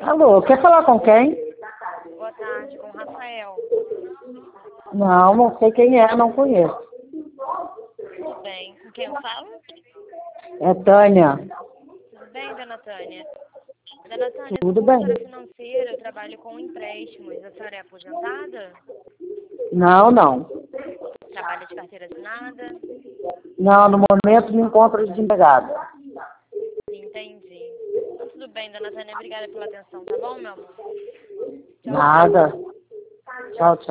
Alô, quer falar com quem? Boa tarde, com o Rafael. Não sei quem é, não conheço. Tudo bem. Com quem eu falo? É Tânia. Tudo bem, dona Tânia? Dona Tânia, eu Tudo sou bem? consultora financeira, eu trabalho com empréstimos. A senhora é aposentada? Não. Trabalha de carteira assinada? Não, no momento me encontro desempregada. Entendi. Então, tudo bem, dona Tânia. Obrigada pela atenção, tá bom, meu amor? Tchau, tchau. Nada. Tchau.